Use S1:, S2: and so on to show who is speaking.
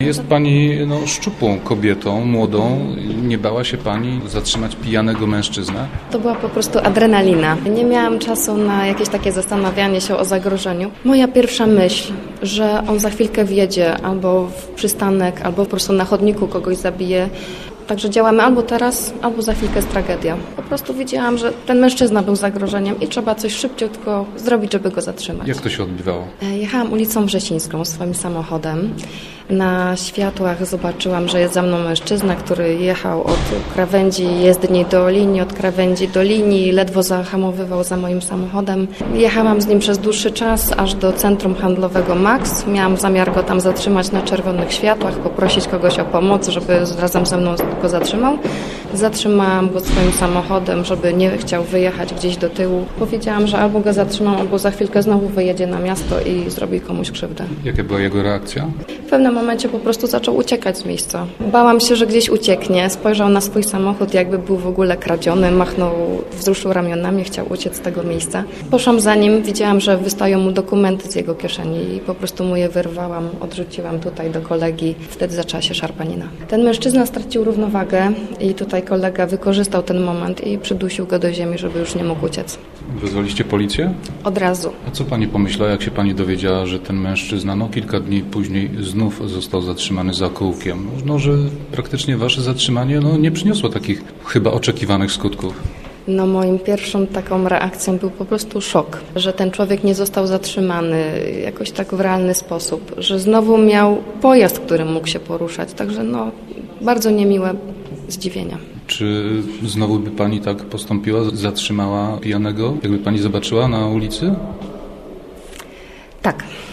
S1: jest pani szczupłą kobietą, młodą. Nie bała się pani zatrzymać pijanego mężczyznę?
S2: To była po prostu adrenalina. Nie miałam czasu na jakieś takie zastanawianie się o zagrożeniu. Moja pierwsza myśl, że on za chwilkę wjedzie albo w przystanek, albo po prostu na chodniku kogoś zabije. Także działamy albo teraz, albo za chwilkę jest tragedia. Po prostu wiedziałam, że ten mężczyzna był zagrożeniem i trzeba coś szybciutko zrobić, żeby go zatrzymać.
S1: Jak to się odbywało?
S2: Jechałam ulicą Wrzesińską swoim samochodem. Na światłach zobaczyłam, że jest za mną mężczyzna, który jechał od krawędzi jezdni do linii, od krawędzi do linii, ledwo zahamowywał za moim samochodem. Jechałam z nim przez dłuższy czas, aż do centrum handlowego Max. Miałam zamiar go tam zatrzymać na czerwonych światłach, poprosić kogoś o pomoc, żeby razem ze mną go zatrzymał. Zatrzymałam go swoim samochodem, żeby nie chciał wyjechać gdzieś do tyłu. Powiedziałam, że albo go zatrzymam, albo za chwilkę znowu wyjedzie na miasto i zrobi komuś krzywdę.
S1: Jaka była jego reakcja?
S2: W pewnym momencie po prostu zaczął uciekać z miejsca. Bałam się, że gdzieś ucieknie. Spojrzał na swój samochód, jakby był w ogóle kradziony, machnął, wzruszył ramionami, chciał uciec z tego miejsca. Poszłam za nim, widziałam, że wystają mu dokumenty z jego kieszeni i po prostu mu je wyrwałam, odrzuciłam tutaj do kolegi. Wtedy zaczęła się szarpanina. Ten mężczyzna stracił równowagę i tutaj kolega wykorzystał ten moment i przydusił go do ziemi, żeby już nie mógł uciec.
S1: Wezwaliście policję?
S2: Od razu.
S1: A co pani pomyślała, jak się pani dowiedziała, że ten mężczyzna kilka dni później znów został zatrzymany za kółkiem? Że praktycznie wasze zatrzymanie nie przyniosło takich chyba oczekiwanych skutków.
S2: Moim pierwszą taką reakcją był po prostu szok, że ten człowiek nie został zatrzymany jakoś tak w realny sposób, że znowu miał pojazd, którym mógł się poruszać, także bardzo niemiłe zdziwienia.
S1: Czy znowu by pani tak postąpiła, zatrzymała pijanego, jakby pani zobaczyła na ulicy?
S2: Tak.